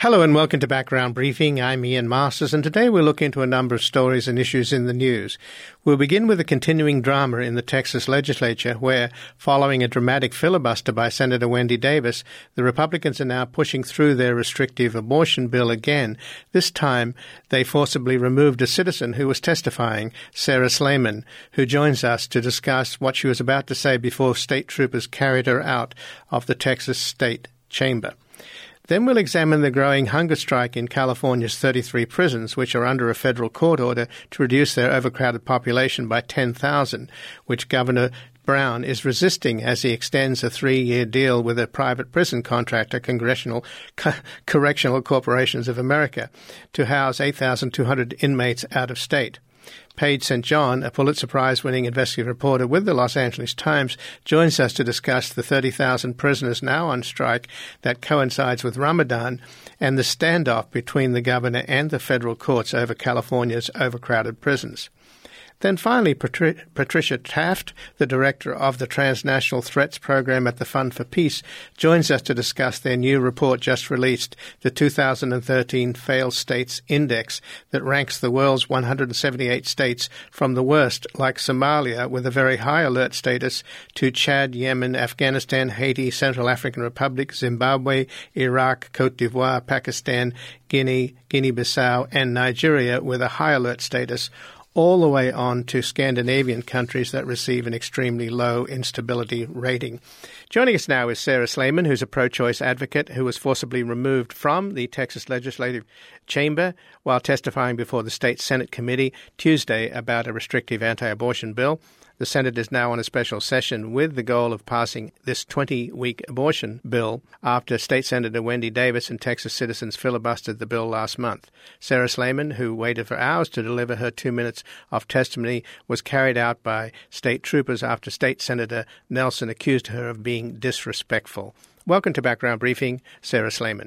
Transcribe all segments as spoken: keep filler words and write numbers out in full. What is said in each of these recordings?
Hello and welcome to Background Briefing. I'm Ian Masters, and today we'll look into a number of stories and issues in the news. We'll begin with the continuing drama in the Texas legislature where, following a dramatic filibuster by Senator Wendy Davis, the Republicans are now pushing through their restrictive abortion bill again. This time, they forcibly removed a citizen who was testifying, Sarah Slayman, who joins us to discuss what she was about to say before state troopers carried her out of the Texas State Chamber. Then we'll examine the growing hunger strike in California's thirty-three prisons, which are under a federal court order to reduce their overcrowded population by ten thousand, which Governor Brown is resisting as he extends a three-year deal with a private prison contractor, Congressional Co- Correctional Corporations of America, to house eight thousand two hundred inmates out of state. Paige Saint John, a Pulitzer Prize-winning investigative reporter with the Los Angeles Times, joins us to discuss the thirty thousand prisoners now on strike that coincides with Ramadan and the standoff between the governor and the federal courts over California's overcrowded prisons. Then finally, Patri- Patricia Taft, the director of the Transnational Threats Program at the Fund for Peace, joins us to discuss their new report just released, the two thousand thirteen Failed States Index, that ranks the world's one hundred seventy-eight states from the worst, like Somalia, with a very high alert status, to Chad, Yemen, Afghanistan, Haiti, Central African Republic, Zimbabwe, Iraq, Cote d'Ivoire, Pakistan, Guinea, Guinea-Bissau, and Nigeria, with a high alert status, all the way on to Scandinavian countries that receive an extremely low instability rating. Joining us now is Sarah Slayman, who's a pro-choice advocate who was forcibly removed from the Texas Legislative Chamber while testifying before the state Senate committee Tuesday about a restrictive anti-abortion bill. The Senate is now on a special session with the goal of passing this twenty-week abortion bill after State Senator Wendy Davis and Texas citizens filibustered the bill last month. Sarah Slayman, who waited for hours to deliver her two minutes of testimony, was carried out by state troopers after State Senator Nelson accused her of being disrespectful. Welcome to Background Briefing, Sarah Slayman.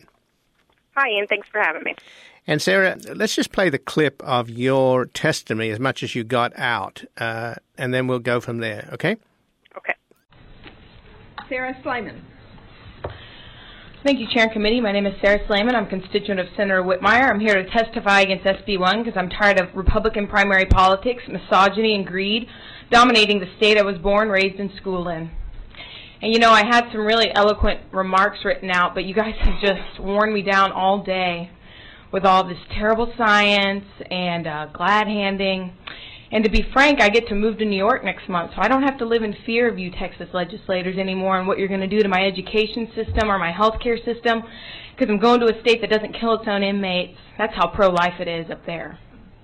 Hi, Ian. Thanks for having me. And Sarah, let's just play the clip of your testimony as much as you got out, uh, and then we'll go from there, okay? Okay. Sarah Slayman. Thank you, Chair and Committee. My name is Sarah Slayman. I'm a constituent of Senator Whitmire. I'm here to testify against S B one because I'm tired of Republican primary politics, misogyny, and greed dominating the state I was born, raised, and schooled in. And, you know, I had some really eloquent remarks written out, but you guys have just worn me down all day with all this terrible science and uh, glad-handing. And to be frank, I get to move to New York next month, so I don't have to live in fear of you Texas legislators anymore and what you're going to do to my education system or my health care system, because I'm going to a state that doesn't kill its own inmates. That's how pro-life it is up there.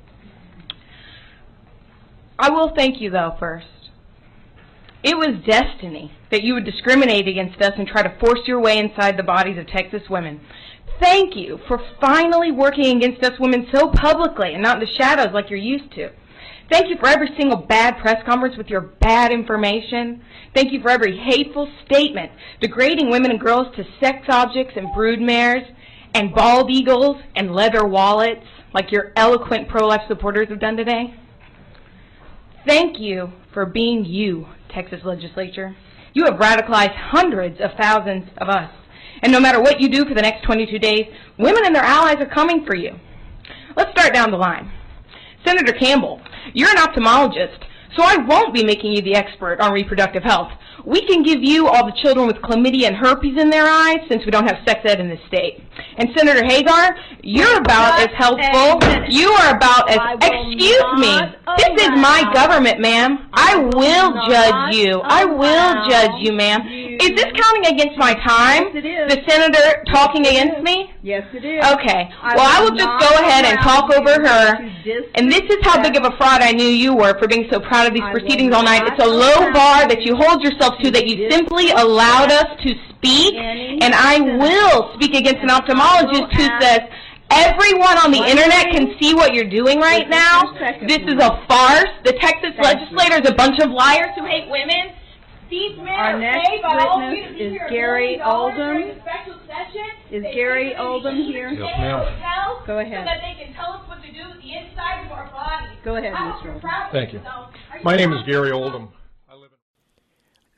I will thank you, though, first. It was destiny that you would discriminate against us and try to force your way inside the bodies of Texas women. Thank you for finally working against us women so publicly and not in the shadows like you're used to. Thank you for every single bad press conference with your bad information. Thank you for every hateful statement degrading women and girls to sex objects and broodmares and bald eagles and leather wallets like your eloquent pro-life supporters have done today. Thank you for being you, Texas legislature. You have radicalized hundreds of thousands of us. And no matter what you do for the next twenty-two days, women and their allies are coming for you. Let's start down the line. Senator Campbell, you're an ophthalmologist, so I won't be making you the expert on reproductive health. We can give you all the children with chlamydia and herpes in their eyes since we don't have sex ed in this state. And Senator Hagar, you're about as helpful. You are about as, excuse me, this is my government, ma'am. I will judge you. I will judge you, ma'am. Is this counting against my time? Yes, it is. The senator talking against me? Yes, it is. Okay. Well, I will just go ahead and talk over her. And this is how big of a fraud I knew you were for being so proud of these proceedings all night. It's a low bar that you hold yourself to, that you simply allowed us to speak. And I will speak against an ophthalmologist who says, everyone on the internet can see what you're doing right now. This is a farce. The Texas legislature is a bunch of liars who hate women. These men Our are next paid by all of you to witness be is here Gary Oldham. Is They Gary pay Oldham you to here? stay Yes, in ma'am. hotels Go ahead. So that they can tell us what to do with the inside of our bodies. Go ahead, I hope Mister you're Oldham. proud of Thank you. yourself. Are you My name is proud of Gary yourself? Oldham. I live in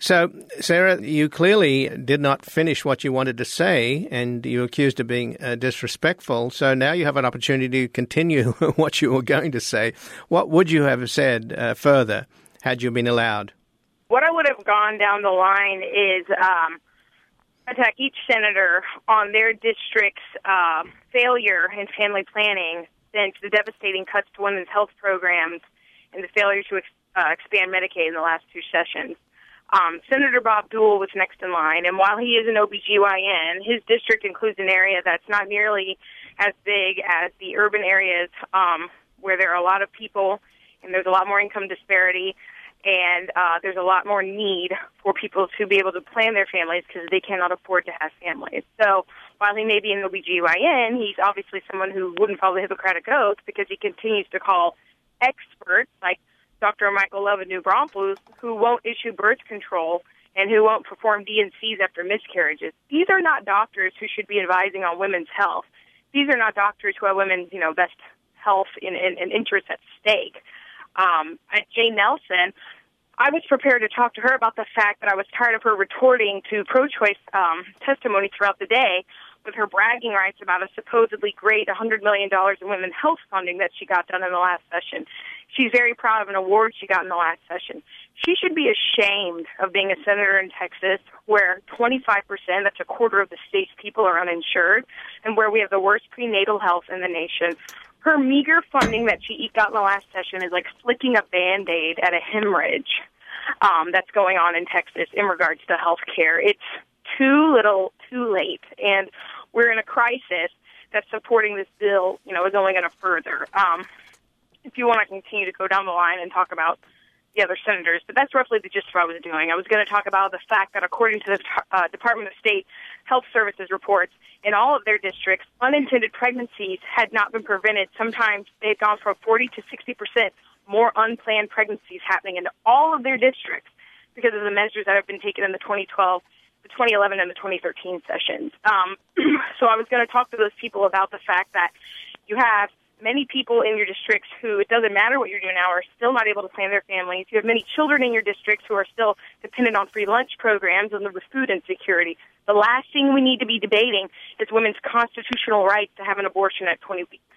So, Sarah, you clearly did not finish what you wanted to say, and you were accused of being uh, disrespectful. So now you have an opportunity to continue what you were going to say. What would you have said uh, further had you been allowed? What I would have gone down the line is um, attack each senator on their district's uh, failure in family planning since the devastating cuts to women's health programs and the failure to ex- uh, expand Medicaid in the last two sessions. Um, Senator Bob Dole was next in line, and while he is an O B G Y N, his district includes an area that's not nearly as big as the urban areas um, where there are a lot of people and there's a lot more income disparity, and uh, there's a lot more need for people to be able to plan their families because they cannot afford to have families. So while he may be an O B G Y N, he's obviously someone who wouldn't follow the Hippocratic Oath because he continues to call experts like Doctor Michael Love in New Braunfels, who won't issue birth control and who won't perform D and Cs after miscarriages. These are not doctors who should be advising on women's health. These are not doctors who have women's, you know, best health and, and, and interests at stake. Um, Jane Nelson, I was prepared to talk to her about the fact that I was tired of her retorting to pro-choice um, testimony throughout the day with her bragging rights about a supposedly great one hundred million dollars in women's health funding that she got done in the last session. She's very proud of an award she got in the last session. She should be ashamed of being a senator in Texas where twenty-five percent, that's a quarter of the state's people, are uninsured, and where we have the worst prenatal health in the nation. Her meager funding that she got in the last session is like flicking a Band-Aid at a hemorrhage um, that's going on in Texas in regards to health care. It's too little, too late, and we're in a crisis that supporting this bill, you know, is only going to further. Um, if you want to continue to go down the line and talk about the other senators, but that's roughly the gist of what I was doing. I was going to talk about the fact that according to the uh, Department of State Health Services reports, in all of their districts, unintended pregnancies had not been prevented. Sometimes they've gone from forty to sixty percent more unplanned pregnancies happening in all of their districts because of the measures that have been taken in the twenty twelve, the twenty eleven, and the twenty thirteen sessions. Um, so I was going to talk to those people about the fact that you have many people in your districts who, it doesn't matter what you're doing now, are still not able to plan their families. You have many children in your districts who are still dependent on free lunch programs and the food insecurity. The last thing we need to be debating is women's constitutional right to have an abortion at twenty weeks.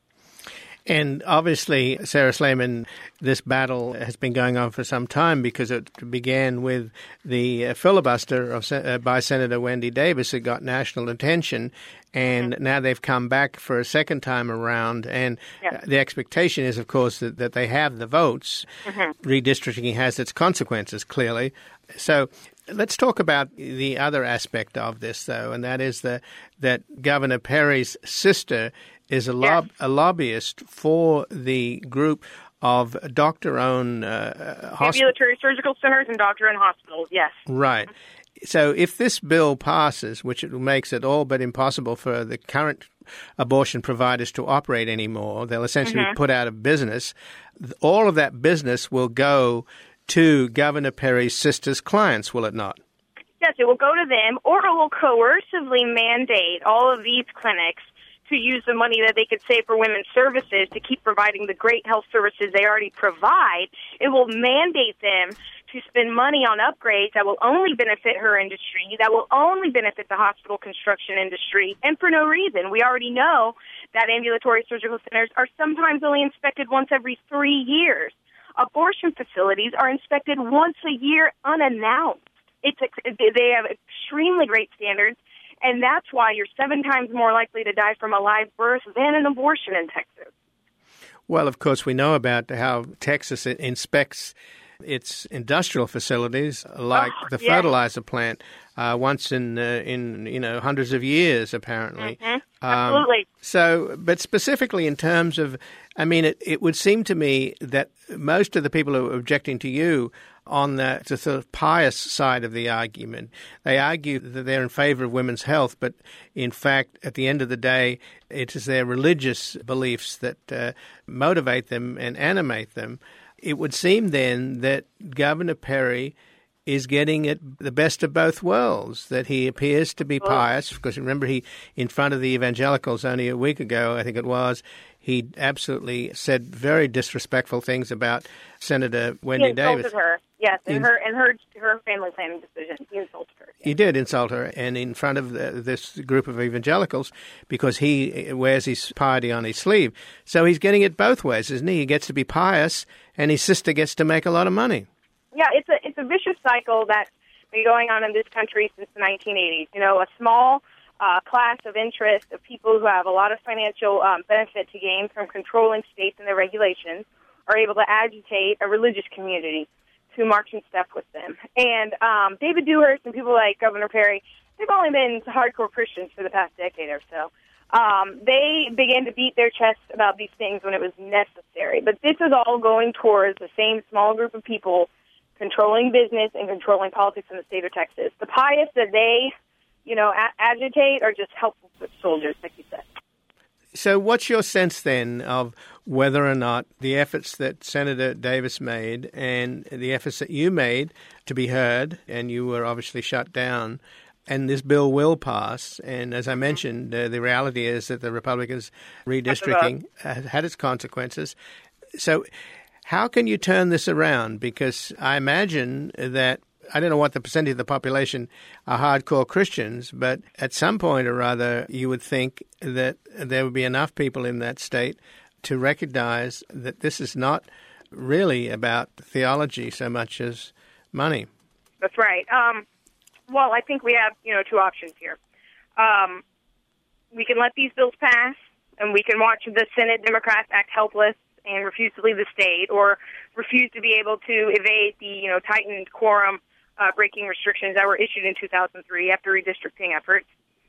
And obviously, Sarah Slayman, this battle has been going on for some time because it began with the uh, filibuster of, uh, by Senator Wendy Davis that got national attention, and mm-hmm. now they've come back for a second time around. And yeah. the expectation is, of course, that, that they have the votes. Mm-hmm. Redistricting has its consequences, clearly. So let's talk about the other aspect of this, though, and that is the, that Governor Perry's sister is a, lob- yes. a lobbyist for the group of doctor-owned uh, hospitals. Ambulatory surgical centers and doctor-owned hospitals, yes. Right. So if this bill passes, which it makes it all but impossible for the current abortion providers to operate anymore, they'll essentially mm-hmm. be put out of business, all of that business will go to Governor Perry's sister's clients, will it not? Yes, it will go to them, or it will coercively mandate all of these clinics to use the money that they could save for women's services to keep providing the great health services they already provide. It will mandate them to spend money on upgrades that will only benefit her industry, that will only benefit the hospital construction industry, and for no reason. We already know that ambulatory surgical centers are sometimes only inspected once every three years. Abortion facilities are inspected once a year unannounced. It's they have extremely great standards, and that's why you're seven times more likely to die from a live birth than an abortion in Texas. Well, of course, we know about how Texas inspects its industrial facilities, like oh, the yeah. fertilizer plant, uh, once in uh, in you know hundreds of years, apparently. Mm-hmm. Absolutely. Um, so, but specifically in terms of, I mean, it, it would seem to me that most of the people who are objecting to you on the, the sort of pious side of the argument, they argue that they're in favor of women's health, but in fact, at the end of the day, it is their religious beliefs that uh, motivate them and animate them. It would seem then that Governor Perry is getting it the best of both worlds, that he appears to be pious, because remember, he, in front of the evangelicals only a week ago, I think it was, he absolutely said very disrespectful things about Senator Wendy he insulted Davis. her, yes, and In, her and her her family planning decision. He insulted her. Yes. He did insult her, and in front of the, this group of evangelicals, because he wears his piety on his sleeve. So he's getting it both ways, isn't he? He gets to be pious, and his sister gets to make a lot of money. Yeah, it's a it's a vicious cycle that's been going on in this country since the nineteen eighties. You know, a small uh, class of interest of people who have a lot of financial um, benefit to gain from controlling states and their regulations are able to agitate a religious community to march in step with them. And um, David Dewhurst and people like Governor Perry, they've only been hardcore Christians for the past decade or so. Um, they began to beat their chests about these things when it was necessary. But this is all going towards the same small group of people controlling business and controlling politics in the state of Texas. The pious that they, you know, a- agitate are just helpful soldiers, like you said. So what's your sense then of whether or not the efforts that Senator Davis made and the efforts that you made to be heard, and you were obviously shut down, and this bill will pass, and as I mentioned, uh, the reality is that the Republicans' redistricting had its consequences. So how can you turn this around? Because I imagine that, I don't know what the percentage of the population are hardcore Christians, but at some point or other, you would think that there would be enough people in that state to recognize that this is not really about theology so much as money. That's right. Um, well, I think we have, you know, two options here. Um, we can let these bills pass, and we can watch the Senate Democrats act helpless and refuse to leave the state, or refuse to be able to evade the, you know, tightened quorum uh, breaking restrictions that were issued in two thousand three after redistricting efforts.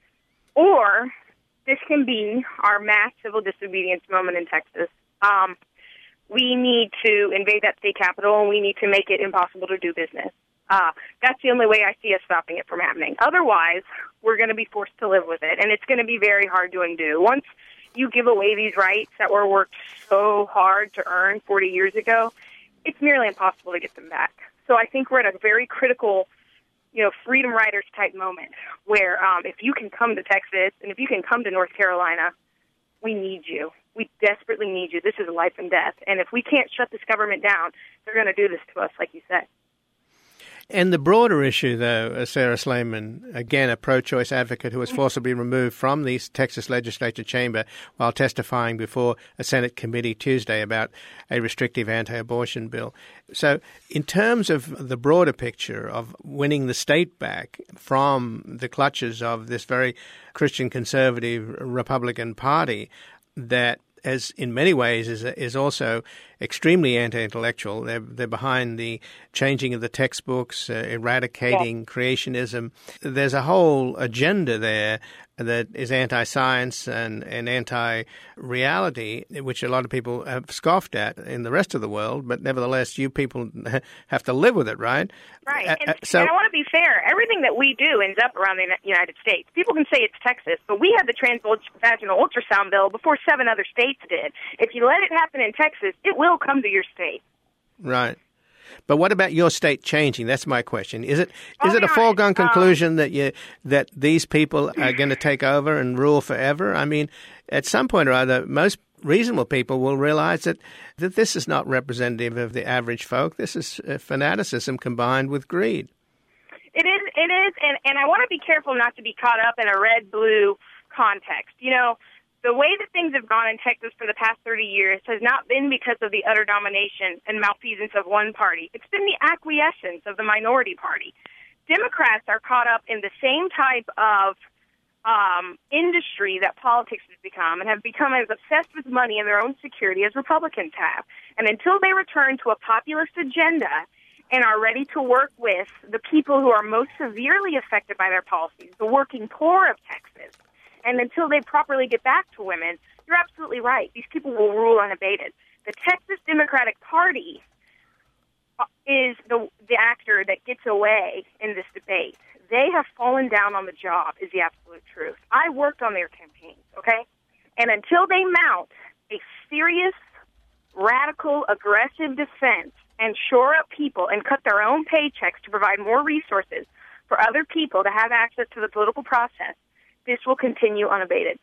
Or this can be our mass civil disobedience moment in Texas. Um, we need to invade that state capital, and we need to make it impossible to do business. Uh, that's the only way I see us stopping it from happening. Otherwise, we're going to be forced to live with it, and it's going to be very hard to undo. Once you give away these rights that were worked so hard to earn forty years ago, it's nearly impossible to get them back. So I think we're at a very critical, you know, freedom riders type moment where um, if you can come to Texas and if you can come to North Carolina, we need you. We desperately need you. This is life and death. And if we can't shut this government down, they're going to do this to us, like you said. And the broader issue, though, Sarah Slayman, again, a pro-choice advocate who was forcibly removed from the Texas legislature chamber while testifying before a Senate committee Tuesday about a restrictive anti-abortion bill. So in terms of the broader picture of winning the state back from the clutches of this very Christian conservative Republican Party that, as in many ways, is is also extremely anti-intellectual. They're, they're behind the changing of the textbooks, uh, eradicating yeah. creationism. There's a whole agenda there that is anti-science and, and anti-reality, which a lot of people have scoffed at in the rest of the world, but nevertheless, you people have to live with it, right? Right. Uh, and, so, and I want to be fair. Everything that we do ends up around the United States. People can say it's Texas, but we had the transvaginal ultrasound bill before seven other states did. If you let it happen in Texas, it will come to your state. Right. But what about your state changing? That's my question. Is it is oh, it a foregone um, conclusion that you that these people are going to take over and rule forever? I mean, at some point or other, most reasonable people will realize that, that this is not representative of the average folk. This is fanaticism combined with greed. It is, it is, and, and I want to be careful not to be caught up in a red-blue context. You know, the way that things have gone in Texas for the past thirty years has not been because of the utter domination and malfeasance of one party. It's been the acquiescence of the minority party. Democrats are caught up in the same type of um, industry that politics has become, and have become as obsessed with money and their own security as Republicans have. And until they return to a populist agenda and are ready to work with the people who are most severely affected by their policies, the working poor of Texas, and until they properly get back to women, you're absolutely right. These people will rule unabated. The Texas Democratic Party is the the actor that gets away in this debate. They have fallen down on the job is the absolute truth. I worked on their campaigns, okay? And until they mount a serious, radical, aggressive defense and shore up people and cut their own paychecks to provide more resources for other people to have access to the political process, this will continue unabated.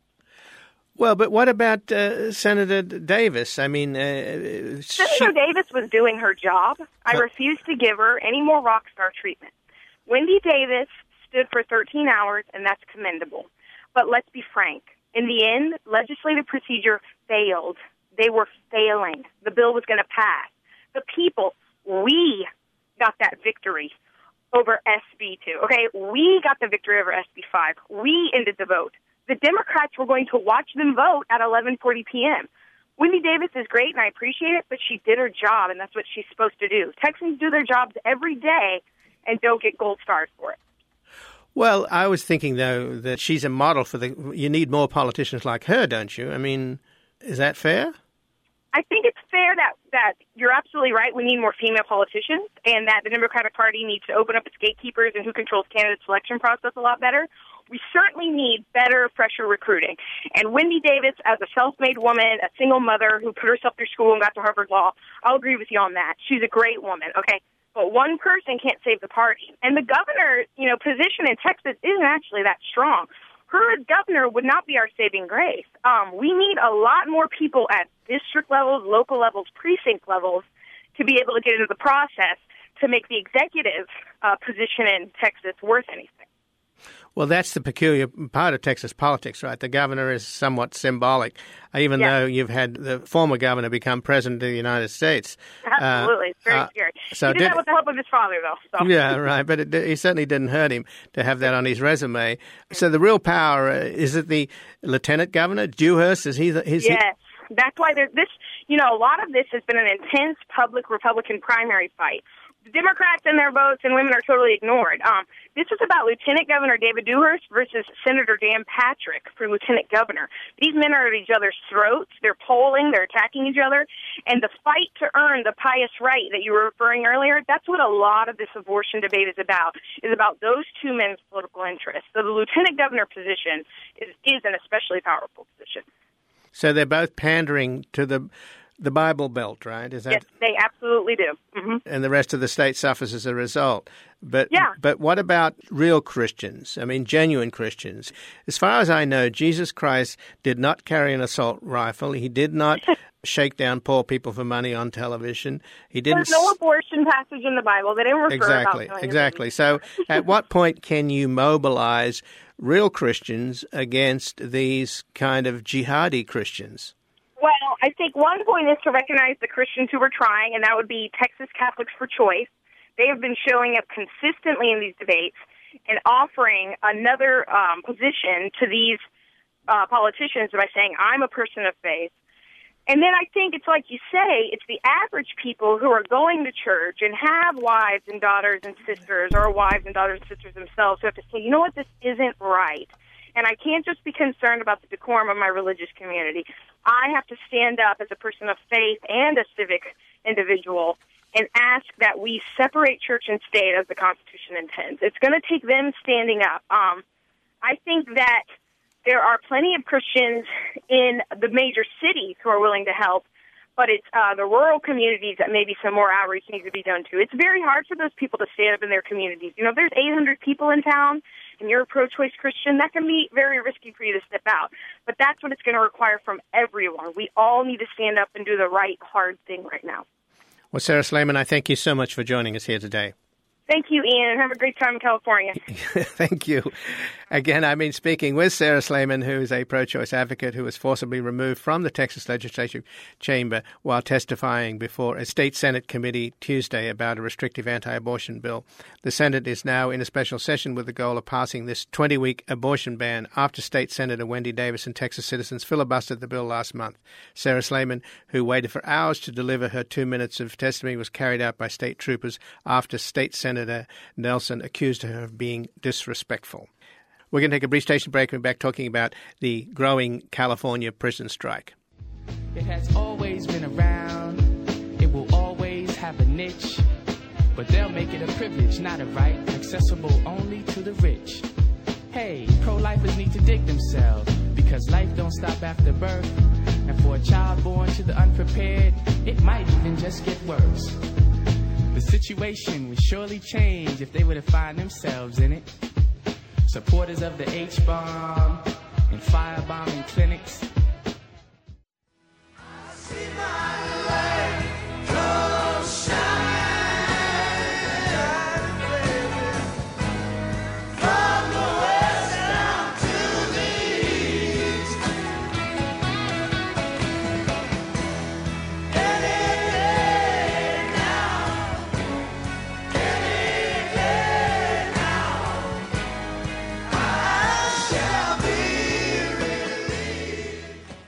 Well, but what about uh, Senator Davis? I mean, uh, Senator she... Davis was doing her job. I refuse to give her any more rock star treatment. Wendy Davis stood for thirteen hours, and that's commendable. But let's be frank. In the end, legislative procedure failed. They were failing. The bill was going to pass. The people, we got that victory over S B two, okay? We got the victory over S B five. We ended the vote. The Democrats were going to watch them vote at eleven forty p.m. Wendy Davis is great, and I appreciate it, but she did her job, and that's what she's supposed to do. Texans do their jobs every day and don't get gold stars for it. Well, I was thinking, though, that she's a model for the... You need more politicians like her, don't you? I mean, is that fair? I think it's fair that, that you're absolutely right. We need more female politicians, and that the Democratic Party needs to open up its gatekeepers and who controls candidate selection process a lot better. We certainly need better, fresher recruiting. And Wendy Davis, as a self-made woman, a single mother who put herself through school and got to Harvard Law, I'll agree with you on that. She's a great woman, okay? But one person can't save the party. And the governor, you know, position in Texas isn't actually that strong. Her as governor would not be our saving grace. Um, we need a lot more people at district levels, local levels, precinct levels to be able to get into the process to make the executive uh, position in Texas worth anything. Well, that's the peculiar part of Texas politics, right? The governor is somewhat symbolic, even yeah. though you've had the former governor become president of the United States. Absolutely. Uh, it's very uh, scary. So he did, did that with the help of his father, though. So. Yeah, right. But it, he certainly didn't hurt him to have that on his resume. So the real power, uh, is it the lieutenant governor, Dewhurst? Is he? The, is yes. He... That's why there's this, you know, a lot of this has been an intense public Republican primary fight. The Democrats and their votes and women are totally ignored. Um, this is about Lieutenant Governor David Dewhurst versus Senator Dan Patrick for Lieutenant Governor. These men are at each other's throats. They're polling. They're attacking each other. And the fight to earn the pious right that you were referring earlier, that's what a lot of this abortion debate is about, is about those two men's political interests. So the Lieutenant Governor position is, is an especially powerful position. So they're both pandering to the... The Bible Belt, right? Is that? Yes, they absolutely do. Mm-hmm. And the rest of the state suffers as a result. But yeah. But what about real Christians? I mean, genuine Christians. As far as I know, Jesus Christ did not carry an assault rifle. He did not shake down poor people for money on television. He didn't. There's no abortion passage in the Bible. They didn't refer exactly, about exactly. So, at what point can you mobilize real Christians against these kind of jihadi Christians? Well, I think one point is to recognize the Christians who are trying, and that would be Texas Catholics for Choice. They have been showing up consistently in these debates and offering another um, position to these uh, politicians by saying, I'm a person of faith. And then I think it's like you say, it's the average people who are going to church and have wives and daughters and sisters, or wives and daughters and sisters themselves, who have to say, you know what, this isn't right. And I can't just be concerned about the decorum of my religious community. I have to stand up as a person of faith and a civic individual and ask that we separate church and state as the Constitution intends. It's going to take them standing up. Um, I think that there are plenty of Christians in the major cities who are willing to help, but it's uh, the rural communities that maybe some more outreach needs to be done to. It's very hard for those people to stand up in their communities. You know, if there's eight hundred people in town and you're a pro-choice Christian, that can be very risky for you to step out. But that's what it's going to require from everyone. We all need to stand up and do the right, hard thing right now. Well, Sarah Slayman, I thank you so much for joining us here today. Thank you, Ian, and have a great time in California. Thank you. Again, I've been speaking with Sarah Slayman, who is a pro-choice advocate who was forcibly removed from the Texas Legislative Chamber while testifying before a state Senate committee Tuesday about a restrictive anti-abortion bill. The Senate is now in a special session with the goal of passing this twenty-week abortion ban after State Senator Wendy Davis and Texas citizens filibustered the bill last month. Sarah Slayman, who waited for hours to deliver her two minutes of testimony, was carried out by state troopers after State Senator Senator Nelson accused her of being disrespectful. We're going to take a brief station break and we're back talking about the growing California prison strike. It has always been around. It will always have a niche. But they'll make it a privilege, not a right, accessible only to the rich. Hey, pro-lifers need to dig themselves because life don't stop after birth. And for a child born to the unprepared, it might even just get worse. The situation would surely change if they were to find themselves in it. Supporters of the H-bomb and firebombing clinics. I see my light come shine, shine, baby. From the west down to the east. Any day now, any day now, I shall be relieved.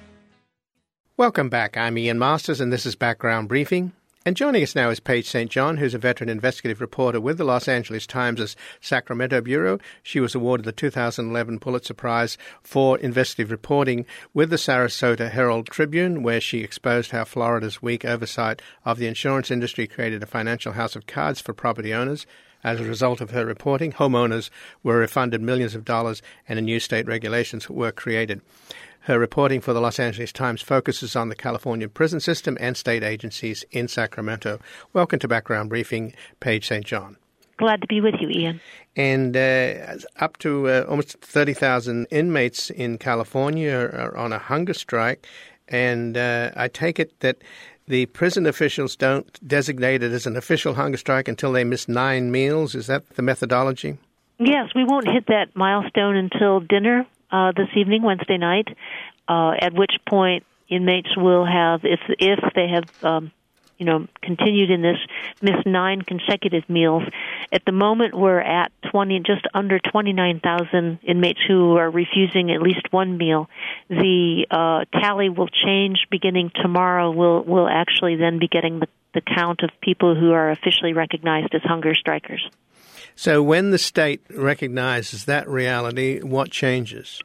Welcome back. I'm Ian Masters, and this is Background Briefing. And joining us now is Paige Saint John, who's a veteran investigative reporter with the Los Angeles Times' Sacramento Bureau. She was awarded the two thousand eleven Pulitzer Prize for investigative reporting with the Sarasota Herald Tribune, where she exposed how Florida's weak oversight of the insurance industry created a financial house of cards for property owners. As a result of her reporting, homeowners were refunded millions of dollars and new state regulations were created. Her reporting for the Los Angeles Times focuses on the California prison system and state agencies in Sacramento. Welcome to Background Briefing, Paige Saint John. Glad to be with you, Ian. And uh, up to uh, almost thirty thousand inmates in California are on a hunger strike. And uh, I take it that the prison officials don't designate it as an official hunger strike until they miss nine meals. Is that the methodology? Yes, we won't hit that milestone until dinner uh, this evening, Wednesday night, uh, at which point inmates will have, if if they have, um, you know, continued in this, missed nine consecutive meals. At the moment, we're at twenty, just under twenty-nine thousand inmates who are refusing at least one meal. The uh, tally will change beginning tomorrow. We'll we'll actually then be getting the, the count of people who are officially recognized as hunger strikers. So when the state recognizes that reality, what changes?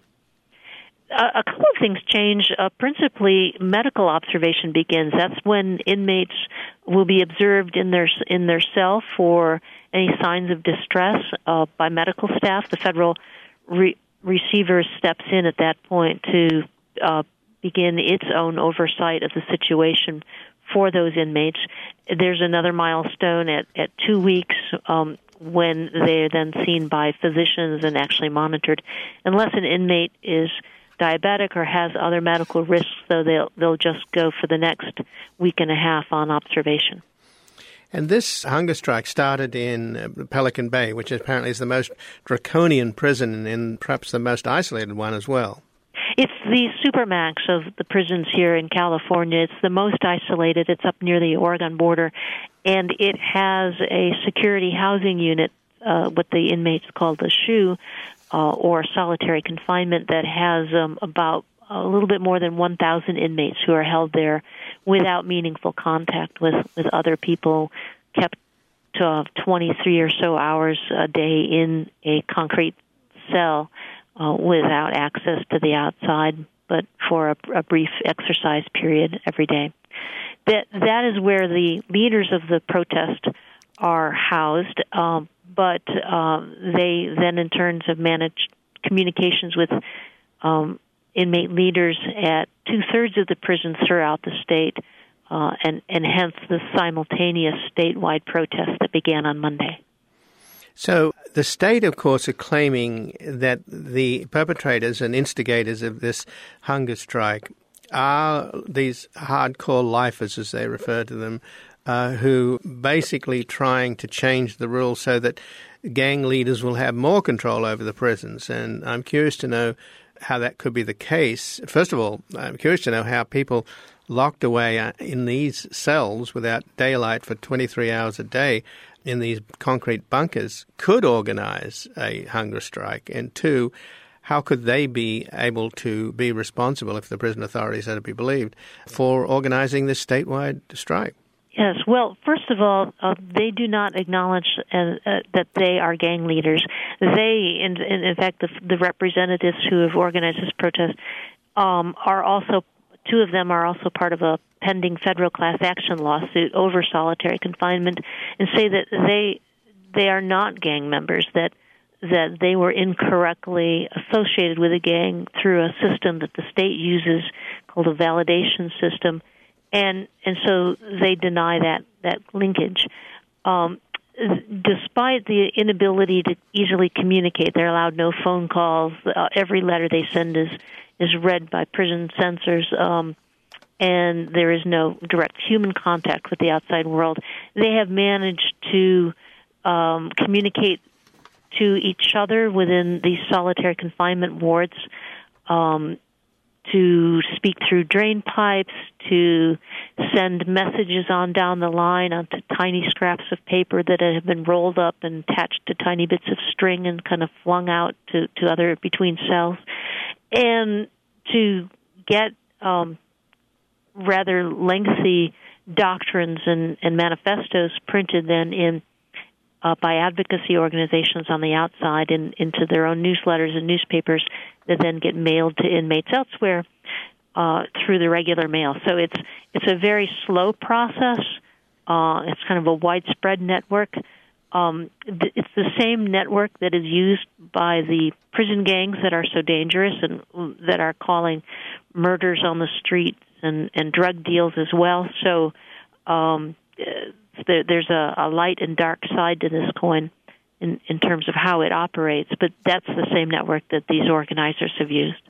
Uh, a couple of things change. Uh, principally, medical observation begins. That's when inmates will be observed in their in their cell for any signs of distress uh, by medical staff. The federal re- receiver steps in at that point to uh, begin its own oversight of the situation for those inmates. There's another milestone at, at two weeks um, when they're then seen by physicians and actually monitored. Unless an inmate is diabetic or has other medical risks, though, they'll they'll just go for the next week and a half on observation. And this hunger strike started in Pelican Bay, which apparently is the most draconian prison and perhaps the most isolated one as well. It's the supermax of the prisons here in California. It's the most isolated. It's up near the Oregon border, and it has a security housing unit, uh, what the inmates call the S H U, uh, or solitary confinement, that has um, about a little bit more than one thousand inmates who are held there without meaningful contact with, with other people, kept to uh, twenty-three or so hours a day in a concrete cell uh, without access to the outside, but for a, a brief exercise period every day. That that is where the leaders of the protest are housed, um, but um, they then in turn have managed communications with um, inmate leaders at two-thirds of the prisons throughout the state, uh, and, and hence the simultaneous statewide protest that began on Monday. So the state, of course, are claiming that the perpetrators and instigators of this hunger strike are these hardcore lifers, as they refer to them, uh, who basically trying to change the rules so that gang leaders will have more control over the prisons. And I'm curious to know how that could be the case. First of all, I'm curious to know how people locked away in these cells without daylight for twenty-three hours a day in these concrete bunkers could organize a hunger strike. And two, how could they be able to be responsible, if the prison authorities are to be believed, for organizing this statewide strike? Yes. Well, first of all, uh, they do not acknowledge uh, uh, that they are gang leaders. They, in, in, in fact, the, the representatives who have organized this protest um, are also, two of them are also part of a pending federal class action lawsuit over solitary confinement, and say that they they are not gang members, that that they were incorrectly associated with a gang through a system that the state uses called a validation system, and and so they deny that that linkage. Um, despite the inability to easily communicate, they're allowed no phone calls. Uh, every letter they send is is read by prison censors, um, and there is no direct human contact with the outside world. They have managed to um, communicate to each other within these solitary confinement wards, um, to speak through drain pipes, to send messages on down the line onto tiny scraps of paper that have been rolled up and attached to tiny bits of string and kind of flung out to, to other between cells, and to get um, rather lengthy doctrines and, and manifestos printed then in uh, by advocacy organizations on the outside in, into their own newsletters and newspapers that then get mailed to inmates elsewhere uh, through the regular mail. So it's it's a very slow process. Uh, it's kind of a widespread network. Um, th- it's the same network that is used by the prison gangs that are so dangerous and that are calling murders on the streets and, and drug deals as well. So um, there, there's a, a light and dark side to this coin in, in terms of how it operates, but that's the same network that these organizers have used.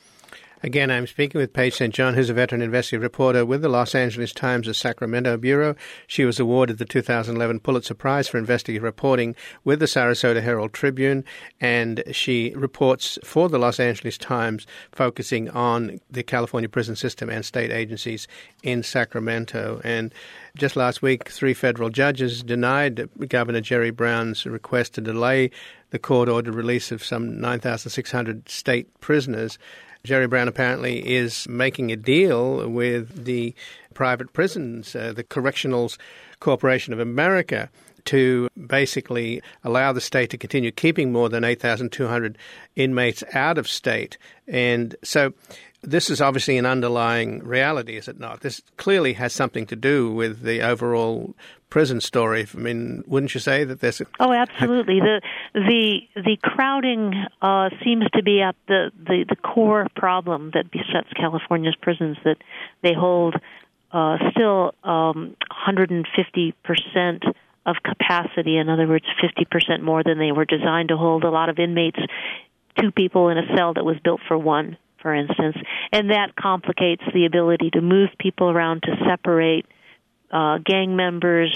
Again, I'm speaking with Paige Saint John, who's a veteran investigative reporter with the Los Angeles Times' Sacramento Bureau. She was awarded the two thousand eleven Pulitzer Prize for investigative reporting with the Sarasota Herald Tribune, and she reports for the Los Angeles Times, focusing on the California prison system and state agencies in Sacramento. And just last week, three federal judges denied Governor Jerry Brown's request to delay the court-ordered release of some nine thousand six hundred state prisoners. Jerry Brown apparently is making a deal with the private prisons, uh, the Correctionals Corporation of America, to basically allow the state to continue keeping more than eight thousand two hundred inmates out of state. And so this is obviously an underlying reality, is it not? This clearly has something to do with the overall prison story. I mean, wouldn't you say that there's... A- oh, absolutely. The the the crowding uh, seems to be at the, the, the core problem that besets California's prisons, that they hold uh, still um, one hundred fifty percent of capacity. In other words, fifty percent more than they were designed to hold. A lot of inmates, two people in a cell that was built for one, for instance, and that complicates the ability to move people around, to separate uh, gang members,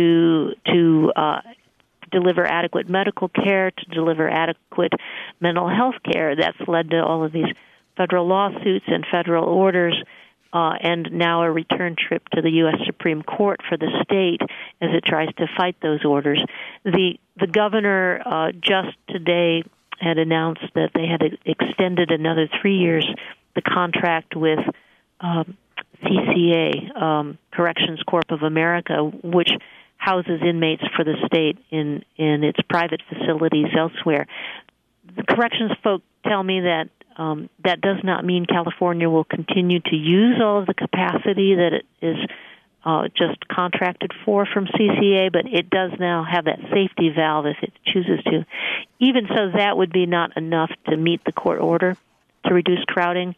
to to uh, deliver adequate medical care, to deliver adequate mental health care. That's led to all of these federal lawsuits and federal orders, uh, and now a return trip to the U S Supreme Court for the state as it tries to fight those orders. The the governor uh, just today had announced that they had extended another three years the contract with um, C C A, um, Corrections Corp of America, which houses inmates for the state in, in its private facilities elsewhere. The corrections folk tell me that um, that does not mean California will continue to use all of the capacity that it is Uh, just contracted for from C C A, but it does now have that safety valve if it chooses to. Even so, that would be not enough to meet the court order to reduce crowding,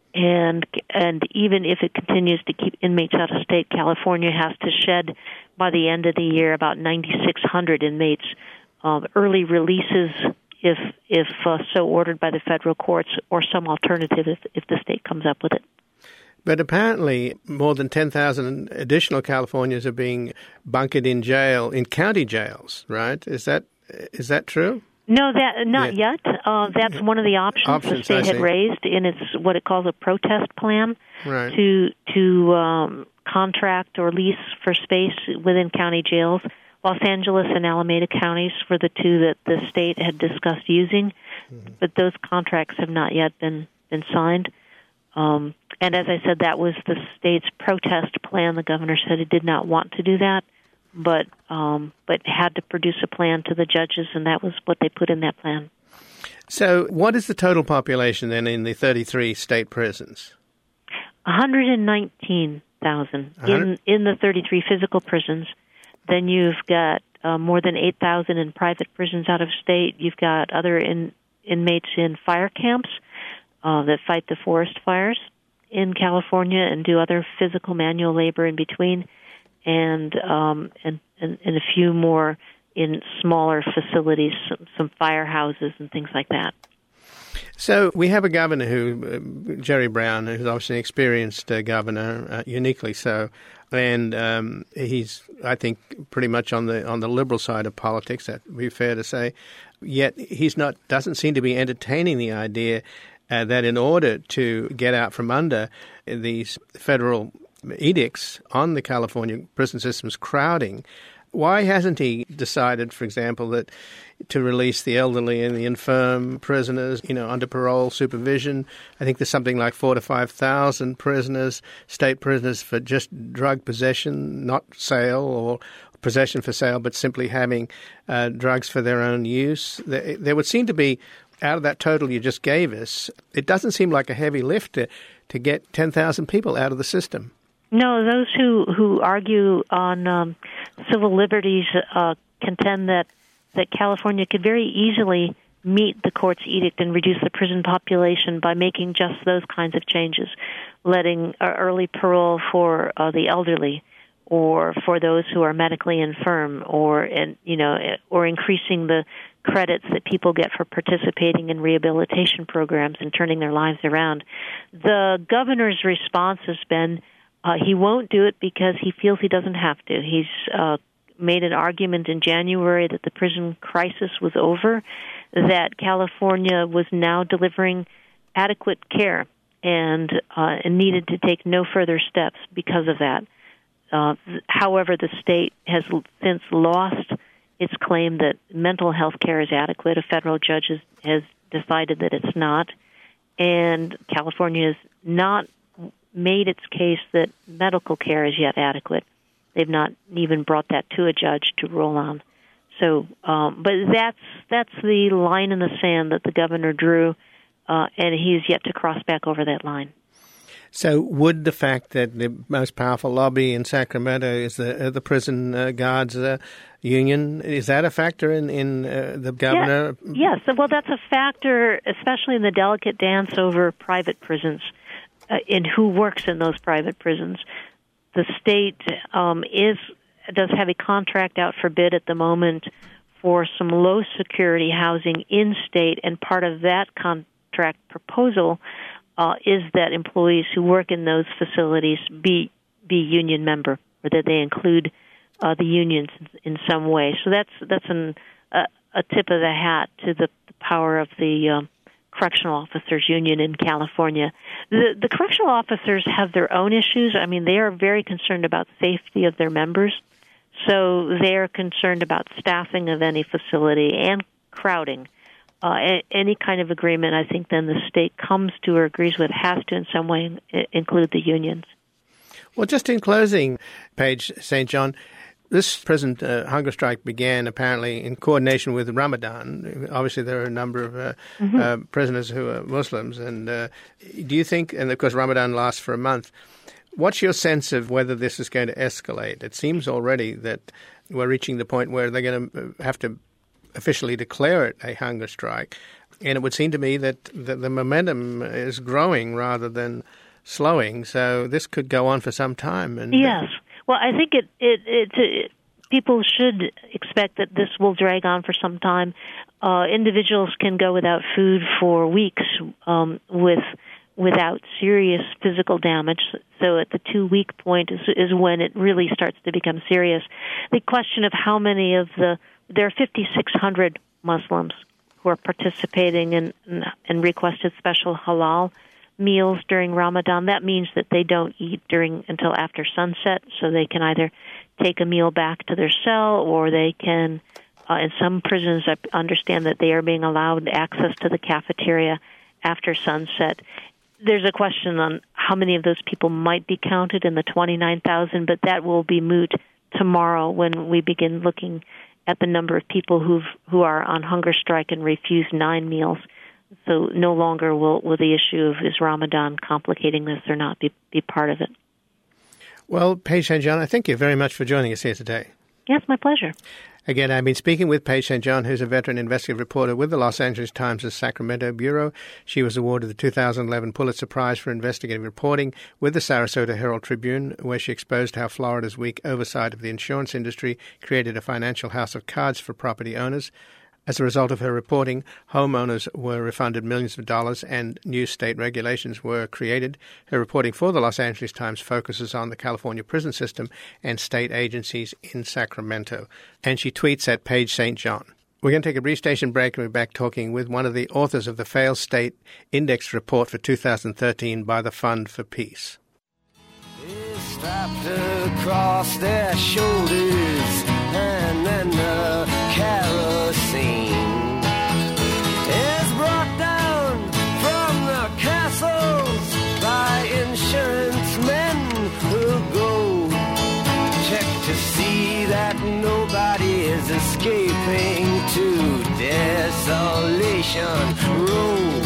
and and even if it continues to keep inmates out of state, California has to shed by the end of the year about ninety-six hundred inmates. Um, early releases, if if uh, so ordered by the federal courts, or some alternative if if the state comes up with it. But apparently more than ten thousand additional Californians are being bunkered in jail, in county jails, right? Is that is that true? No, that not yeah. yet. Uh, that's one of the options, options the state had raised in its what it calls a protest plan, right. to to um, contract or lease for space within county jails. Los Angeles and Alameda counties were the two that the state had discussed using, mm-hmm. but those contracts have not yet been, been signed. Um, and as I said, that was the state's protest plan. The governor said he did not want to do that, but um, but had to produce a plan to the judges, and that was what they put in that plan. So what is the total population then in the thirty-three state prisons? one hundred nineteen thousand in, in the thirty-three physical prisons. Then you've got uh, more than eight thousand in private prisons out of state. You've got other in, inmates in fire camps Uh, that fight the forest fires, in California and do other physical manual labor in between, and um, and, and, and a few more in smaller facilities, some, some firehouses and things like that. So we have a governor who, uh, Jerry Brown, who's obviously an experienced uh, governor, uh, uniquely so, and um, he's, I think, pretty much on the on the liberal side of politics. That would be fair to say. Yet he's not doesn't seem to be entertaining the idea uh, that in order to get out from under these federal edicts on the California prison system's crowding, why hasn't he decided, for example, that to release the elderly and the infirm prisoners, you know, under parole supervision? I think there's something like four to five thousand prisoners, state prisoners, for just drug possession, not sale or possession for sale, but simply having uh, drugs for their own use. There, there would seem to be, out of that total you just gave us, it doesn't seem like a heavy lift to, to get ten thousand people out of the system. No, those who, who argue on um, civil liberties uh, contend that, that California could very easily meet the court's edict and reduce the prison population by making just those kinds of changes, letting uh, early parole for uh, the elderly, or for those who are medically infirm, or and you know, or increasing the credits that people get for participating in rehabilitation programs and turning their lives around. The governor's response has been, Uh, he won't do it because he feels he doesn't have to. He's uh, made an argument in January that the prison crisis was over, that California was now delivering adequate care and, uh, and needed to take no further steps because of that. Uh, however, the state has since lost its claim that mental health care is adequate. A federal judge has, has decided that it's not, and California is not made its case that medical care is yet adequate. They've not even brought that to a judge to rule on. So, um, but that's that's the line in the sand that the governor drew, uh, and he's yet to cross back over that line. So would the fact that the most powerful lobby in Sacramento is the uh, the prison uh, guards uh, union, is that a factor in, in uh, the governor? Yeah, yes, well, that's a factor, especially in the delicate dance over private prisons. Uh, in who works in those private prisons. The state um, is does have a contract out for bid at the moment for some low-security housing in-state, and part of that contract proposal uh, is that employees who work in those facilities be be union member, or that they include uh, the unions in some way. So that's that's an, uh, a tip of the hat to the, the power of the um, Correctional Officers Union in California. The, the correctional officers have their own issues. I mean, they are very concerned about safety of their members, so they are concerned about staffing of any facility and crowding. Uh, a, any kind of agreement, I think, then the state comes to or agrees with has to in some way in, include the unions. Well, just in closing, Paige Saint John, this present uh, hunger strike began apparently in coordination with Ramadan. Obviously, there are a number of uh, mm-hmm. uh, prisoners who are Muslims. And uh, do you think, and of course Ramadan lasts for a month, what's your sense of whether this is going to escalate? It seems already that we're reaching the point where they're going to have to officially declare it a hunger strike. And it would seem to me that the, the momentum is growing rather than slowing. So this could go on for some time. And, yes. Well, I think it, it, it, it people should expect that this will drag on for some time. Uh, individuals can go without food for weeks um, with without serious physical damage. So at the two-week point is, is when it really starts to become serious. The question of how many of the there are fifty-six hundred Muslims who are participating in, in, in requested special halal meals during Ramadan. That means that they don't eat during until after sunset, so they can either take a meal back to their cell, or they can, uh, in some prisons, I understand that they are being allowed access to the cafeteria after sunset. There's a question on how many of those people might be counted in the twenty-nine thousand, but that will be moot tomorrow when we begin looking at the number of people who've, who are on hunger strike and refuse nine meals. So no longer will, will the issue of is Ramadan complicating this or not be, be part of it. Well, Paige Saint John, I thank you very much for joining us here today. Yes, my pleasure. Again, I've been speaking with Paige Saint John, who's a veteran investigative reporter with the Los Angeles Times' Sacramento Bureau. She was awarded the two thousand eleven Pulitzer Prize for investigative reporting with the Sarasota Herald Tribune, where she exposed how Florida's weak oversight of the insurance industry created a financial house of cards for property owners. As a result of her reporting, homeowners were refunded millions of dollars and new state regulations were created. Her reporting for the Los Angeles Times focuses on the California prison system and state agencies in Sacramento. And she tweets at Paige Saint John. We're going to take a brief station break and we're back talking with one of the authors of the Failed State Index report for two thousand thirteen by the Fund for Peace. Strapped across their shoulders and then the kerosene is brought down from the castles by insurance men who go check to see that nobody is escaping to Desolation Road.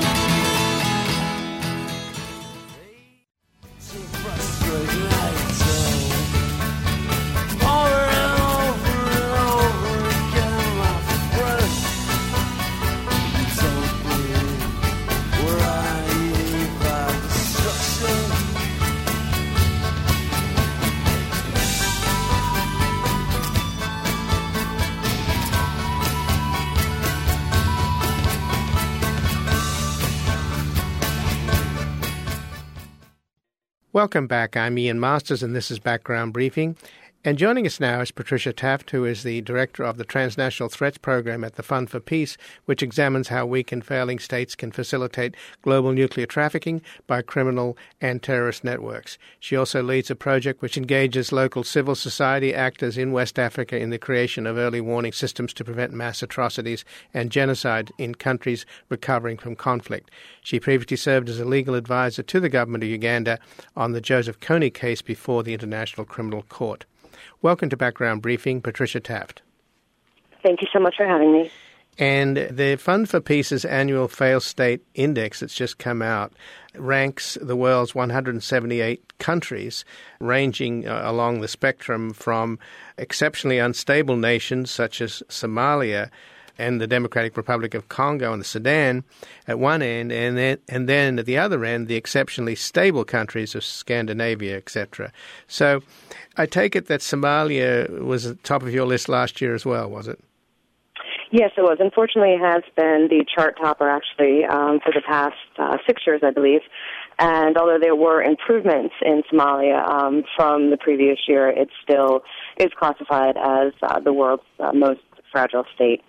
Welcome back. I'm Ian Masters, and this is Background Briefing. And joining us now is Patricia Taft, who is the director of the Transnational Threats Program at the Fund for Peace, which examines how weak and failing states can facilitate global nuclear trafficking by criminal and terrorist networks. She also leads a project which engages local civil society actors in West Africa in the creation of early warning systems to prevent mass atrocities and genocide in countries recovering from conflict. She previously served as a legal advisor to the government of Uganda on the Joseph Kony case before the International Criminal Court. Welcome to Background Briefing, Patricia Taft. Thank you so much for having me. And the Fund for Peace's annual Failed State Index that's just come out ranks the world's one hundred seventy-eight countries, ranging uh, along the spectrum from exceptionally unstable nations such as Somalia and the Democratic Republic of Congo and the Sudan at one end, and then and then at the other end, the exceptionally stable countries of Scandinavia, et cetera. So I take it that Somalia was at the top of your list last year as well, was it? Yes, it was. Unfortunately, it has been the chart topper, actually, um, for the past uh, six years, I believe. And although there were improvements in Somalia um, from the previous year, it still is classified as uh, the world's uh, most fragile state.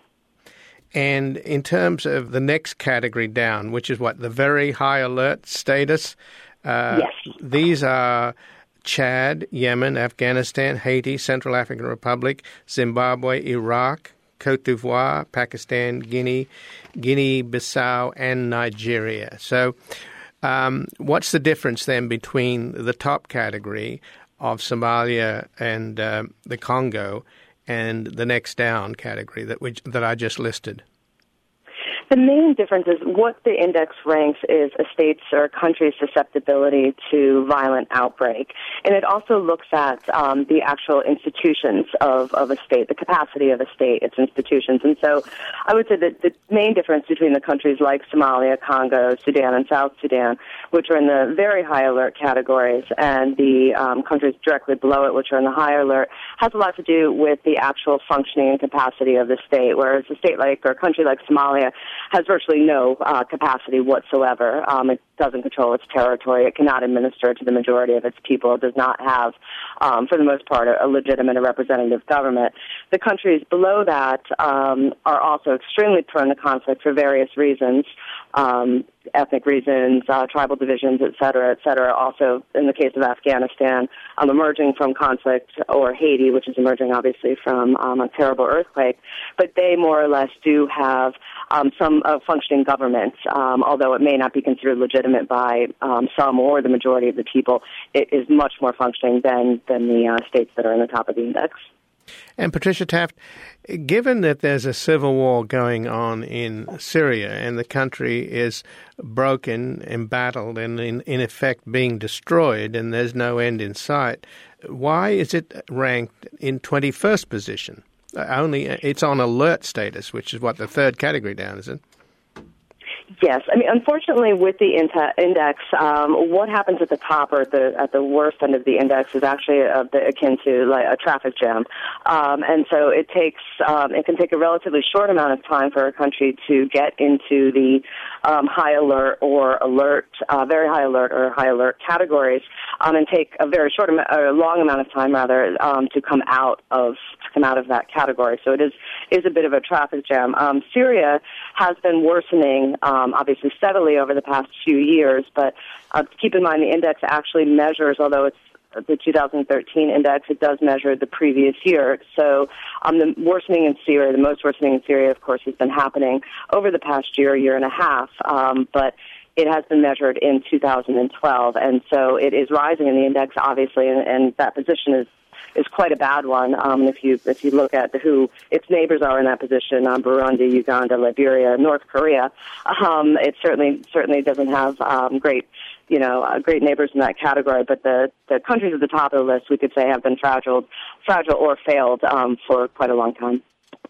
And in terms of the next category down, which is what, the very high alert status, uh, yes. These are Chad, Yemen, Afghanistan, Haiti, Central African Republic, Zimbabwe, Iraq, Cote d'Ivoire, Pakistan, Guinea, Guinea-Bissau, and Nigeria. So um, what's the difference then between the top category of Somalia and uh, the Congo and the next down category that we, that I just listed? The main difference is what the index ranks is a state's or a country's susceptibility to violent outbreak. And it also looks at um, the actual institutions of, of a state, the capacity of a state, its institutions. And so I would say that the main difference between the countries like Somalia, Congo, Sudan, and South Sudan, which are in the very high alert categories, and the um, countries directly below it, which are in the high alert, has a lot to do with the actual functioning and capacity of the state, whereas a state like, or a country like Somalia has virtually no uh, capacity whatsoever. Um, it doesn't control its territory. It cannot administer to the majority of its people. It does not have, um, for the most part, a, a legitimate or representative government. The countries below that um, are also extremely prone to conflict for various reasons, um, ethnic reasons, uh, tribal divisions, et cetera, et cetera. Also, in the case of Afghanistan, um, emerging from conflict, or Haiti, which is emerging obviously from um, a terrible earthquake, but they more or less do have um, some uh, functioning governments, um, although it may not be considered legitimate by um, some or the majority of the people. It is much more functioning than, than the uh, states that are in the top of the index. And Patricia Taft, given that there's a civil war going on in Syria and the country is broken, embattled, and in, in effect being destroyed, and there's no end in sight, why is it ranked in twenty-first position only it's on alert status, which is what the third category down, is it? Yes, I mean, unfortunately, with the index, um, what happens at the top or at the at the worst end of the index is actually a, a, akin to like a traffic jam, um, and so it takes um, it can take a relatively short amount of time for a country to get into the um, high alert or alert, uh, very high alert or high alert categories, um, and take a very short amount, or a long amount of time rather, um, to come out of to come out of that category. So it is is a bit of a traffic jam. Um, Syria has been worsening. Um, Um, obviously steadily over the past few years, but uh, keep in mind the index actually measures, although it's the two thousand thirteen index, it does measure the previous year. So um, the worsening in Syria, the most worsening in Syria, of course, has been happening over the past year, year and a half, um, but it has been measured in two thousand twelve, and so it is rising in the index, obviously, and, and that position is is quite a bad one. Um, if you if you look at who its neighbors are in that position, um, Burundi, Uganda, Liberia, North Korea, um, it certainly certainly doesn't have um, great you know uh, great neighbors in that category. But the the countries at the top of the list, we could say, have been fragile, fragile or failed um, for quite a long time.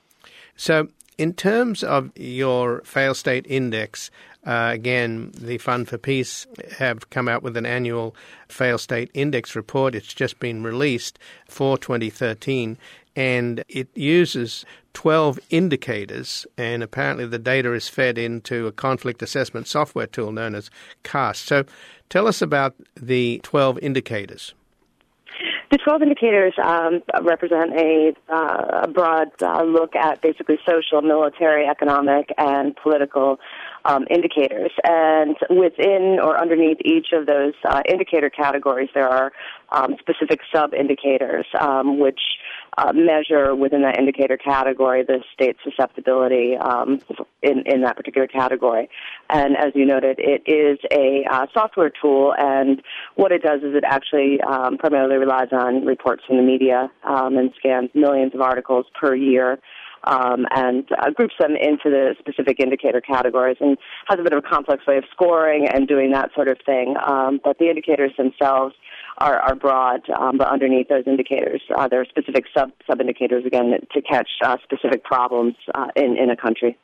So, in terms of your failed state index, uh, again, the Fund for Peace have come out with an annual failed state index report. It's just been released for twenty thirteen, and it uses twelve indicators, and apparently the data is fed into a conflict assessment software tool known as CAST. So tell us about the twelve indicators. The twelve indicators um, represent a, uh, a broad uh, look at basically social, military, economic, and political um, indicators. And within or underneath each of those uh, indicator categories, there are um, specific sub-indicators um, which uh, measure within that indicator category the state's susceptibility um, in, in that particular category. And as you noted, it is a uh, software tool, and what it does is it actually um, primarily relies on reports from the media um, and scans millions of articles per year um, and uh, groups them into the specific indicator categories, and has a bit of a complex way of scoring and doing that sort of thing. Um, but the indicators themselves are, are broad, um, but underneath those indicators, uh, there are specific sub sub indicators again to catch uh, specific problems uh, in in a country.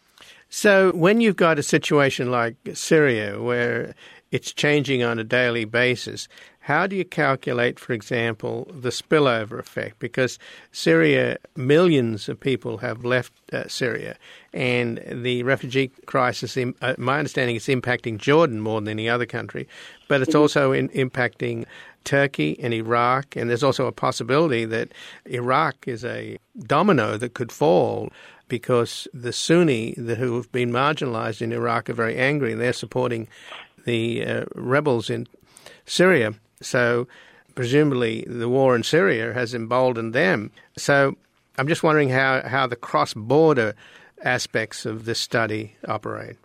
So when you've got a situation like Syria where it's changing on a daily basis, how do you calculate, for example, the spillover effect? Because Syria, millions of people have left uh, Syria, and the refugee crisis, in, uh, my understanding, is impacting Jordan more than any other country, but it's mm-hmm. also in, impacting Turkey and Iraq, and there's also a possibility that Iraq is a domino that could fall because the Sunni that who have been marginalized in Iraq are very angry, and they're supporting the uh, rebels in Syria. So presumably the war in Syria has emboldened them. So I'm just wondering how, how the cross-border aspects of this study operate.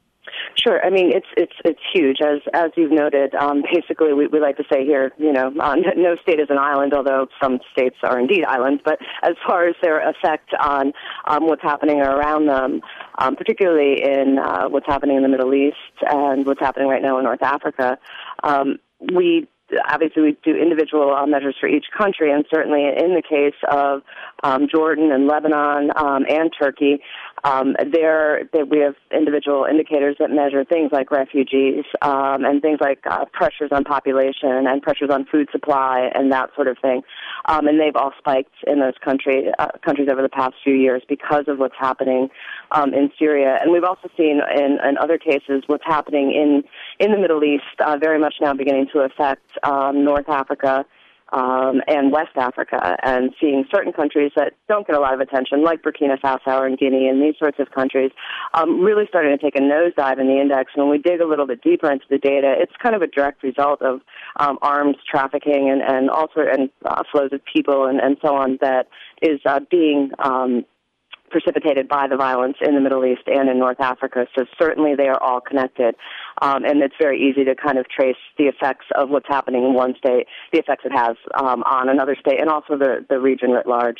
Sure. I mean, it's it's it's huge, as as you've noted. Um, basically, we, we like to say here, you know, uh, no state is an island, although some states are indeed islands. But as far as their effect on um, what's happening around them, um, particularly in uh, what's happening in the Middle East and what's happening right now in North Africa, um, we obviously we do individual uh, measures for each country, and certainly in the case of um, Jordan and Lebanon um, and Turkey, um, there, there we have individual indicators that measure things like refugees um, and things like uh, pressures on population and pressures on food supply and that sort of thing. Um, and they've all spiked in those country, uh, countries over the past few years because of what's happening um, in Syria. And we've also seen in, in other cases what's happening in, in the Middle East uh, very much now beginning to affect um, North Africa Um, and West Africa, and seeing certain countries that don't get a lot of attention, like Burkina Faso and Guinea and these sorts of countries, um, really starting to take a nosedive in the index. And when we dig a little bit deeper into the data, it's kind of a direct result of um, arms trafficking and, and all sorts and uh, flows of people and, and so on that is uh, being um, precipitated by the violence in the Middle East and in North Africa. So certainly they are all connected. Um, and it's very easy to kind of trace the effects of what's happening in one state, the effects it has um, on another state, and also the, the region writ large.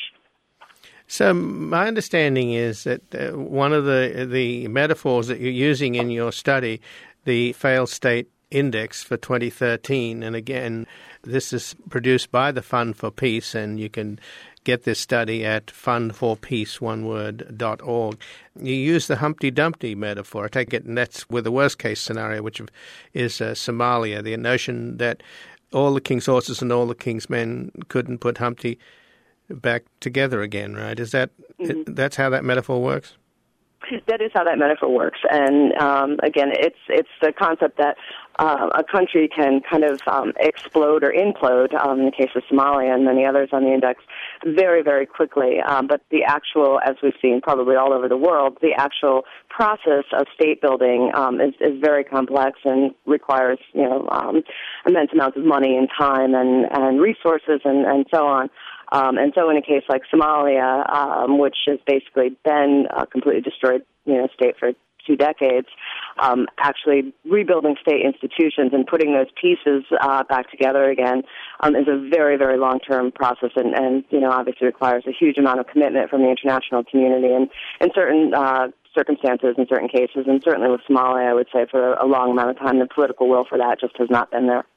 So my understanding is that uh, one of the the metaphors that you're using in your study, the failed state index for twenty thirteen, and again, this is produced by the Fund for Peace, and you can get this study at fund for peace one word dot org. You use the Humpty Dumpty metaphor. I take it, and that's with the worst-case scenario, which is uh, Somalia, the notion that all the king's horses and all the king's men couldn't put Humpty back together again, right? Is that mm-hmm. that's how that metaphor works? That is how that metaphor works, and um, again, it's it's the concept that uh, a country can kind of um, explode or implode, um, in the case of Somalia and many others on the index, very, very quickly. Um, but the actual, as we've seen probably all over the world, the actual process of state building um, is, is very complex and requires, you know, um, immense amounts of money and time and, and resources and, and so on. Um, and so in a case like Somalia, um, which has basically been a completely destroyed, you know, state for two decades, um, actually rebuilding state institutions and putting those pieces uh, back together again um, is a very, very long-term process and, and, you know, obviously requires a huge amount of commitment from the international community and in certain uh, circumstances, in certain cases, and certainly with Somalia, I would say for a long amount of time, the political will for that just has not been there.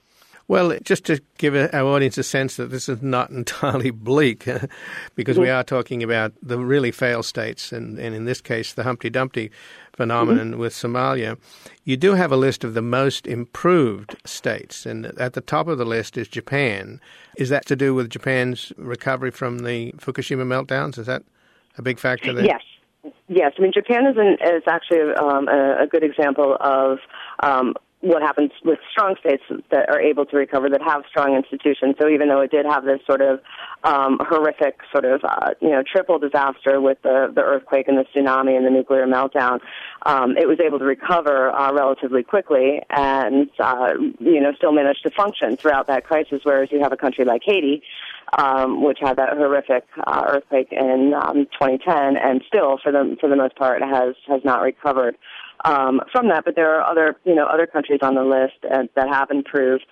Well, just to give our audience a sense that this is not entirely bleak, because we are talking about the really failed states, and, and in this case, the Humpty Dumpty phenomenon mm-hmm. with Somalia. You do have a list of the most improved states, and at the top of the list is Japan. Is that to do with Japan's recovery from the Fukushima meltdowns? Is that a big factor there? Yes. Yes. I mean, Japan is, an, is actually um, a, a good example of um, what happens with strong states that are able to recover, that have strong institutions. So even though it did have this sort of um, horrific sort of, uh, you know, triple disaster with the, the earthquake and the tsunami and the nuclear meltdown, um, it was able to recover uh, relatively quickly and, uh, you know, still managed to function throughout that crisis, whereas you have a country like Haiti, um, which had that horrific uh, earthquake in um, twenty ten and still, for the, for the most part, has, has not recovered Um, from that, but there are other, you know, other countries on the list uh, that have improved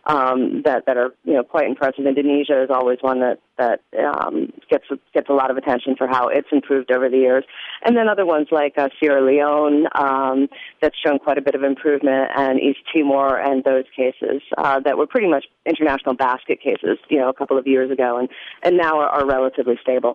um, that that are, you know, quite impressive. Indonesia is always one that that um, gets gets a lot of attention for how it's improved over the years, and then other ones like uh, Sierra Leone um, that's shown quite a bit of improvement, and East Timor and those cases uh, that were pretty much international basket cases, you know, a couple of years ago, and and now are, are relatively stable.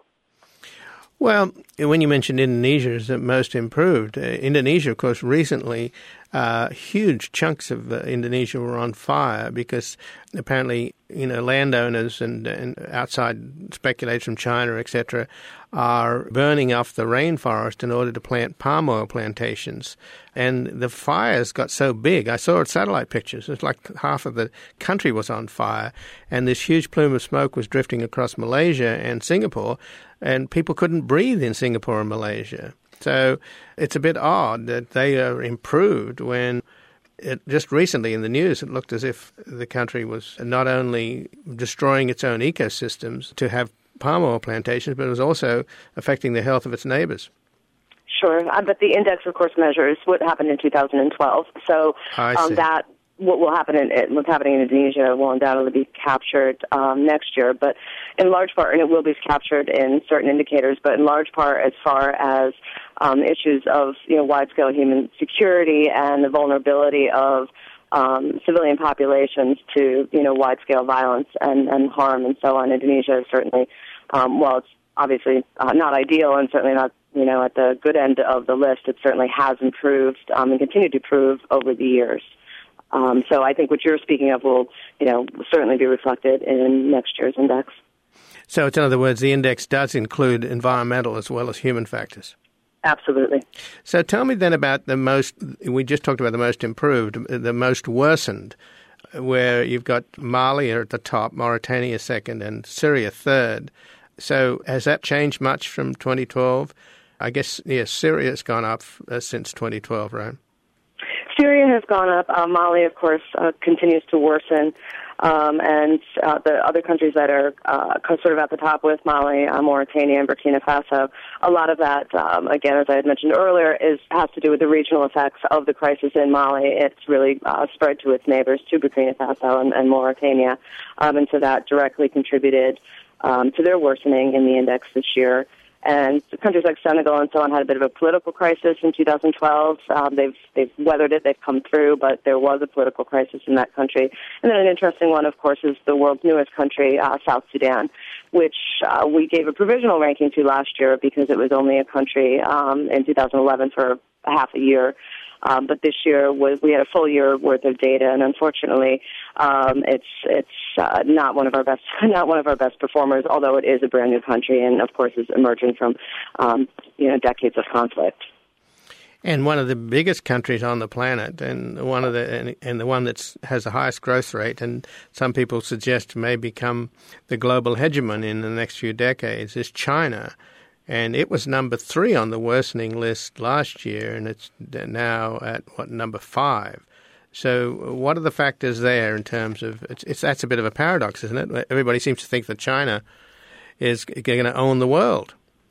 Well, when you mentioned Indonesia as the most improved, uh, Indonesia, of course, recently, uh, huge chunks of uh, Indonesia were on fire because apparently, you know, landowners and, and outside speculators from China, et cetera, are burning off the rainforest in order to plant palm oil plantations. And the fires got so big. I saw satellite pictures. It's like half of the country was on fire. And this huge plume of smoke was drifting across Malaysia and Singapore. And people couldn't breathe in Singapore and Malaysia. So it's a bit odd that they are improved when it, just recently in the news it looked as if the country was not only destroying its own ecosystems to have palm oil plantations, but it was also affecting the health of its neighbors. Sure, uh, but the index, of course, measures what happened in two thousand twelve. So um, that what will happen in what's happening in Indonesia will undoubtedly be captured um, next year, but in large part, and it will be captured in certain indicators, but in large part, as far as um, issues of you know wide-scale human security and the vulnerability of um, civilian populations to you know wide-scale violence and, and harm and so on. Indonesia is certainly, um, while it's obviously uh, not ideal and certainly not you know at the good end of the list, it certainly has improved um, and continued to improve over the years. Um, so I think what you're speaking of will, you know, certainly be reflected in next year's index. So, in other words, the index does include environmental as well as human factors. Absolutely. So tell me then about the most, we just talked about the most improved, the most worsened, where you've got Mali at the top, Mauritania second, and Syria third. So has that changed much from twenty twelve? I guess, yes, Syria's gone up uh, since twenty twelve, right? Syria has gone up. Uh, Mali, of course, uh, continues to worsen. Um, and uh, the other countries that are uh, sort of at the top with Mali, uh, Mauritania, and Burkina Faso, a lot of that, um, again, as I had mentioned earlier, is has to do with the regional effects of the crisis in Mali. It's really uh, spread to its neighbors, to Burkina Faso and, and Mauritania. Um, and so that directly contributed um, to their worsening in the index this year. And countries like Senegal and so on had a bit of a political crisis in two thousand twelve. Um, they've they've weathered it, they've come through, but there was a political crisis in that country. And then an interesting one, of course, is the world's newest country, uh, South Sudan, which uh, we gave a provisional ranking to last year because it was only a country um, in two thousand eleven for a half a year. Um, but this year was we had a full year worth of data, and unfortunately, um, it's it's uh, not one of our best not one of our best performers. Although it is a brand new country, and of course is emerging from um, you know decades of conflict. And one of the biggest countries on the planet, and one of the and, and the one that has the highest growth rate, and some people suggest may become the global hegemon in the next few decades, is China. And it was number three on the worsening list last year, and it's now at, what, number five. So what are the factors there in terms of it's, – it's, that's a bit of a paradox, isn't it? Everybody seems to think that China is going to own the world.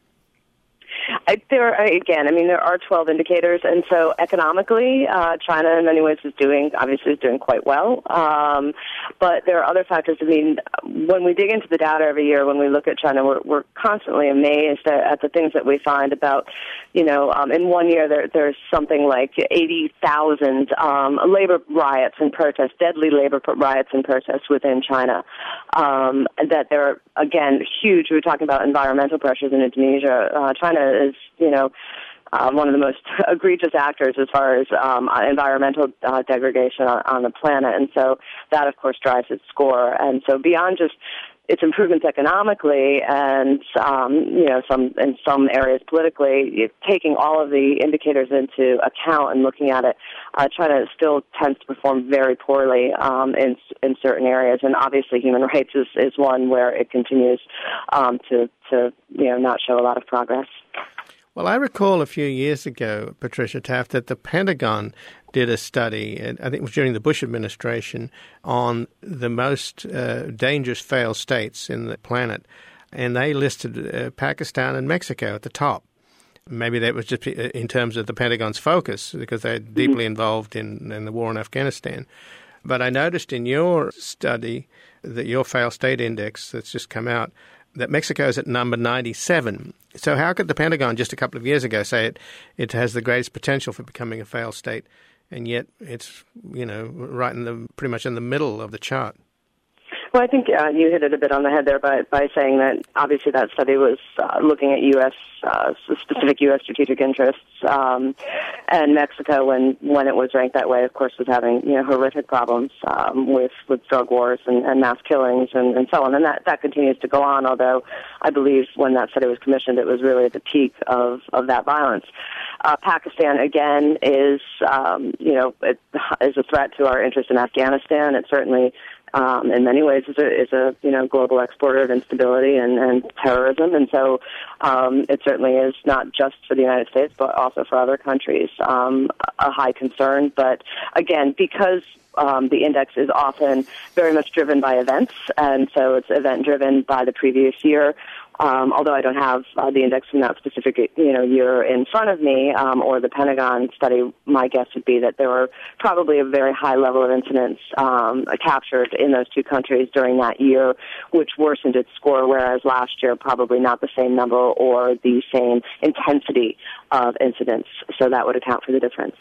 I, there again, I mean, there are twelve indicators, and so economically, uh, China in many ways is doing, obviously is doing quite well. Um, but there are other factors. I mean, when we dig into the data every year, when we look at China, we're, we're constantly amazed at, at the things that we find about, you know, um, in one year there, there's something like eighty thousand um, labor riots and protests, deadly labor riots and protests within China. Um, that there are, again, huge. We were talking about environmental pressures in Indonesia. Uh, China is, you know, uh, one of the most egregious actors as far as um, environmental uh, degradation on, on the planet. And so that, of course, drives its score. And so beyond just its improvements economically and, um, you know, some in some areas politically, taking all of the indicators into account and looking at it, uh, China still tends to perform very poorly um, in in certain areas. And obviously human rights is, is one where it continues um, to, to, you know, not show a lot of progress. Well, I recall a few years ago, Patricia Taft, that the Pentagon did a study, I think it was during the Bush administration, on the most uh, dangerous failed states in the planet. And they listed uh, Pakistan and Mexico at the top. Maybe that was just in terms of the Pentagon's focus, because they're deeply involved in, in the war in Afghanistan. But I noticed in your study, that your failed state index that's just come out, that Mexico is at number ninety-seven. So how could the Pentagon just a couple of years ago say it, it has the greatest potential for becoming a failed state, and yet it's, you know, right in the pretty much in the middle of the chart? Well, I think uh, you hit it a bit on the head there by, by saying that obviously that study was uh, looking at U S uh, specific U S strategic interests, um, and Mexico, when when it was ranked that way, of course, was having, you know, horrific problems um, with with drug wars and, and mass killings and, and so on, and that that continues to go on. Although I believe when that study was commissioned, it was really at the peak of of that violence. Uh, Pakistan, again, is, um, you know, it is a threat to our interest in Afghanistan. It certainly, um, in many ways, is a, is a, you know, global exporter of instability and, and terrorism. And so um, it certainly is not just for the United States, but also for other countries, um, a high concern. But, again, because Um, the index is often very much driven by events, and so it's event-driven by the previous year. Um, although I don't have uh, the index from that specific, you know, year in front of me, um, or the Pentagon study, my guess would be that there were probably a very high level of incidents um, captured in those two countries during that year, which worsened its score, whereas last year probably not the same number or the same intensity of incidents. So that would account for the difference.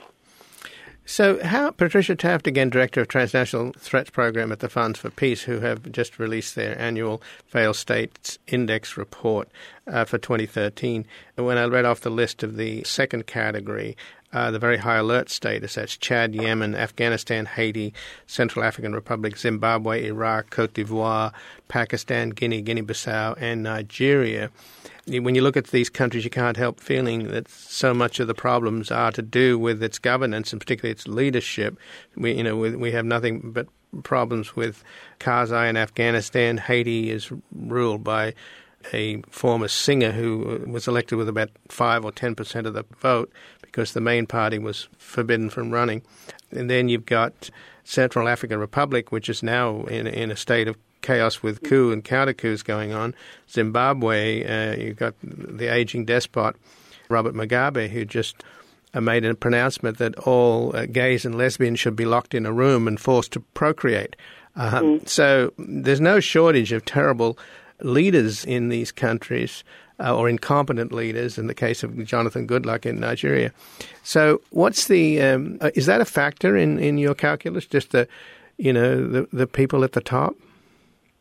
So how, Patricia Taft, again, Director of Transnational Threats Program at the Funds for Peace, who have just released their annual Failed States Index report uh, for twenty thirteen. When I read off the list of the second category, uh, the very high alert status, that's Chad, Yemen, Afghanistan, Haiti, Central African Republic, Zimbabwe, Iraq, Cote d'Ivoire, Pakistan, Guinea, Guinea-Bissau, and Nigeria. When you look at these countries, you can't help feeling that so much of the problems are to do with its governance and particularly its leadership. We, you know, we, we have nothing but problems with Karzai in Afghanistan. Haiti is ruled by a former singer who was elected with about five or ten percent of the vote because the main party was forbidden from running. And then you've got Central African Republic, which is now in, in a state of chaos with coup and counter coups going on. Zimbabwe, uh, you've got the aging despot, Robert Mugabe, who just uh, made a pronouncement that all uh, gays and lesbians should be locked in a room and forced to procreate. Uh, mm. So there's no shortage of terrible leaders in these countries, uh, or incompetent leaders, in the case of Jonathan Goodluck in Nigeria. So what's the, um, uh, is that a factor in, in your calculus, just the, you know, the, the people at the top?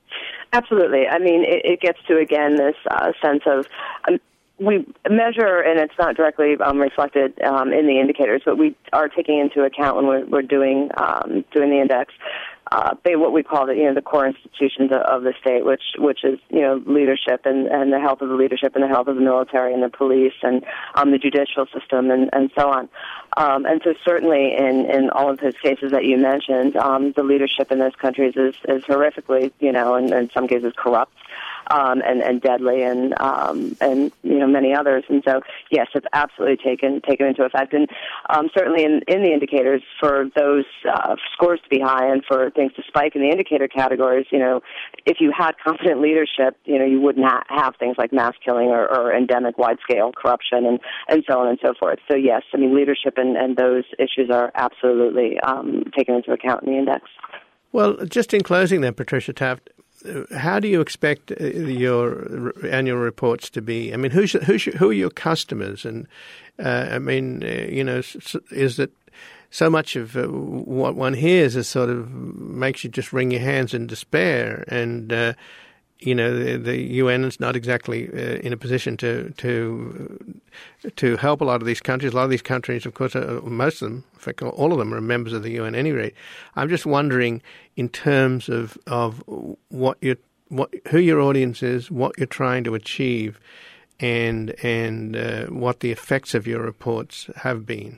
Absolutely. I mean, it, it gets to, again, this uh, sense of um, we measure, and it's not directly um, reflected um, in the indicators, but we are taking into account when we're, we're doing um, doing the index, uh, they, what we call the, you know, the core institutions of, of the state, which which is, you know, leadership and, and the health of the leadership and the health of the military and the police and um, the judicial system and, and so on. Um, and so certainly in, in all of those cases that you mentioned, um, the leadership in those countries is, is horrifically, you know, and in some cases corrupt. Um, and, and deadly, and um, and you know many others, and so yes, it's absolutely taken taken into effect, and um, certainly in, in the indicators for those uh, scores to be high and for things to spike in the indicator categories. You know, if you had competent leadership, you know you wouldn't ha- have things like mass killing or, or endemic wide scale corruption and, and so on and so forth. So yes, I mean leadership and, and those issues are absolutely um, taken into account in the index. Well, just in closing, then, Patricia Taft, how do you expect your annual reports to be? I mean, who's, who's, who are your customers? And, uh, I mean, uh, you know, is it so much of uh, what one hears is sort of makes you just wring your hands in despair? And, uh, you know, the, the U N is not exactly uh, in a position to to to help a lot of these countries. A lot of these countries, of course, are, most of them, in fact, all of them are members of the U N anyway. I'm just wondering, in terms of, of what you what who your audience is, what you're trying to achieve, and and uh, what the effects of your reports have been.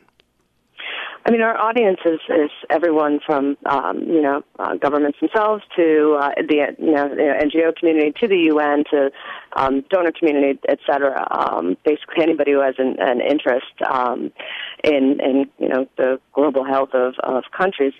I mean, our audience is, is everyone from, um, you know, uh, governments themselves to uh, the, you know, the N G O community to the U N to um, donor community, et cetera. Um, basically, anybody who has an, an interest um, in, in, you know, the global health of, of countries.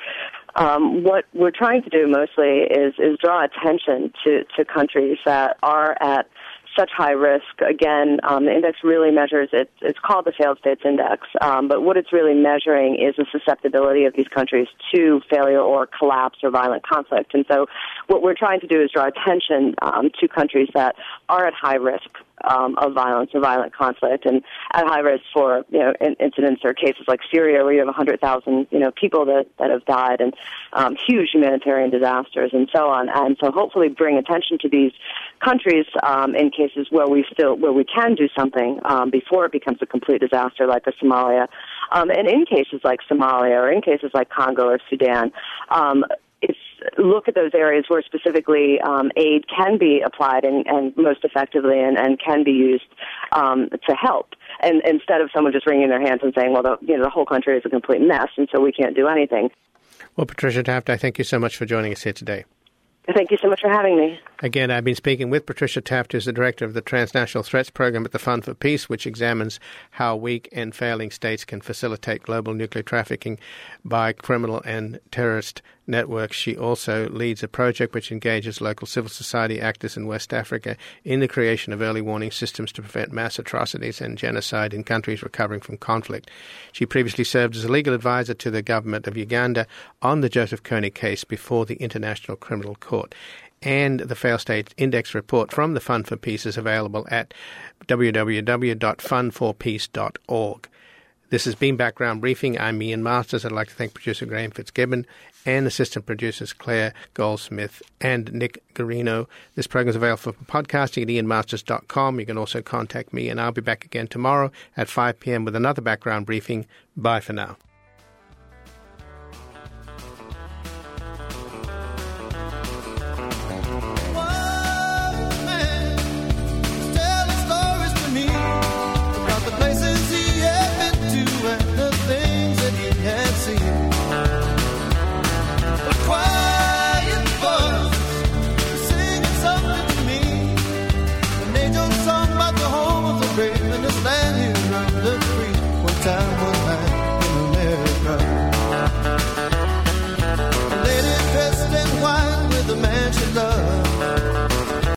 Um, what we're trying to do mostly is, is draw attention to, to countries that are at such high risk. Again, um, the index really measures it. It's called the Failed States Index, um, but what it's really measuring is the susceptibility of these countries to failure or collapse or violent conflict. And so what we're trying to do is draw attention um, to countries that are at high risk um, of violence or violent conflict, and at high risk for, you know, in, incidents or cases like Syria, where you have one hundred thousand, you know, people that, that have died, and um, huge humanitarian disasters and so on. And so hopefully bring attention to these countries um, in cases where we still where we can do something um, before it becomes a complete disaster, like a Somalia, um, and in cases like Somalia or in cases like Congo or Sudan. Um, it's look at those areas where specifically um, aid can be applied and, and most effectively and, and can be used um, to help. And instead of someone just wringing their hands and saying, well, the, you know, the whole country is a complete mess, and so we can't do anything. Well, Patricia Taft, I thank you so much for joining us here today. Thank you so much for having me. Again, I've been speaking with Patricia Taft, who's the director of the Transnational Threats Program at the Fund for Peace, which examines how weak and failing states can facilitate global nuclear trafficking by criminal and terrorist networks. She also leads a project which engages local civil society actors in West Africa in the creation of early warning systems to prevent mass atrocities and genocide in countries recovering from conflict. She previously served as a legal advisor to the government of Uganda on the Joseph Kony case before the International Criminal Court. And the Failed States Index report from the Fund for Peace is available at w w w dot fund for peace dot org. This has been Background Briefing. I'm Ian Masters. I'd like to thank producer Graham Fitzgibbon and assistant producers Claire Goldsmith and Nick Garino. This program is available for podcasting at ian masters dot com. You can also contact me, and I'll be back again tomorrow at five p.m. with another Background Briefing. Bye for now.